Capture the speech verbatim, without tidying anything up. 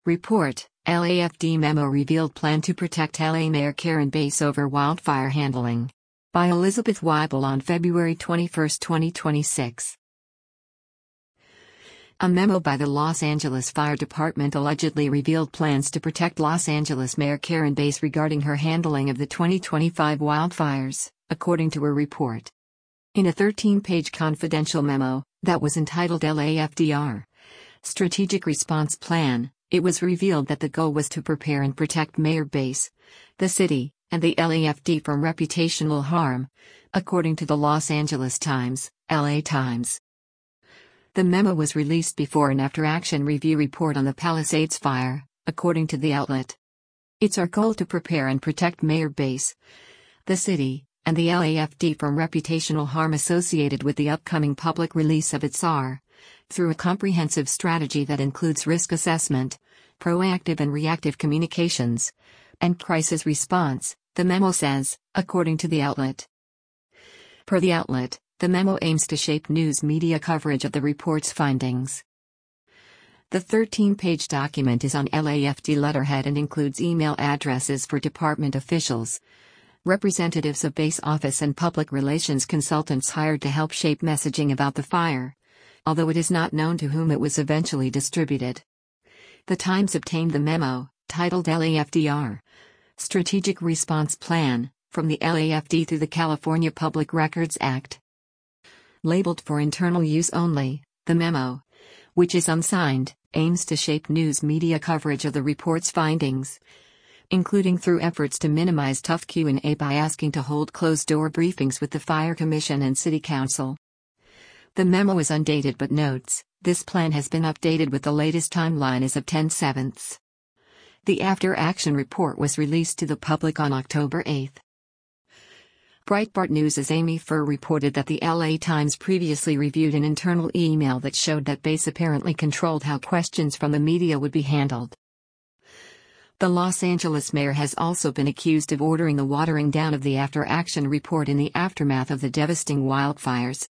Report: L A F D memo revealed plan to protect L A Mayor Karen Bass over wildfire handling. By Elizabeth Weibel on February twenty-first, twenty twenty-six. A memo by the Los Angeles Fire Department allegedly revealed plans to protect Los Angeles Mayor Karen Bass regarding her handling of the twenty twenty-five wildfires, according to a report. In a thirteen-page confidential memo, that was entitled L A F D R Strategic Response Plan, it was revealed that the goal was to prepare and protect Mayor Bass, the city, and the L A F D from reputational harm, according to the Los Angeles Times, L A Times. The memo was released before and after Action Review report on the Palisades fire, according to the outlet. It's our goal to prepare and protect Mayor Bass, the city, and the L A F D from reputational harm associated with the upcoming public release of its R, through a comprehensive strategy that includes risk assessment, proactive and reactive communications, and crisis response, the memo says, according to the outlet. Per the outlet, the memo aims to shape news media coverage of the report's findings. The thirteen-page document is on L A F D letterhead and includes email addresses for department officials, representatives of Bass office and public relations consultants hired to help shape messaging about the fire, although it is not known to whom it was eventually distributed. The Times obtained the memo, titled L A F D R Strategic Response Plan, from the L A F D through the California Public Records Act. Labeled for internal use only, the memo, which is unsigned, aims to shape news media coverage of the report's findings, including through efforts to minimize tough Q and A by asking to hold closed-door briefings with the Fire Commission and City Council. The memo is undated but notes, this plan has been updated with the latest timeline as of ten seven. The after-action report was released to the public on October eighth. Breitbart News' Amy Furr reported that the L A Times previously reviewed an internal email that showed that Bass apparently controlled how questions from the media would be handled. The Los Angeles mayor has also been accused of ordering the watering down of the after-action report in the aftermath of the devastating wildfires.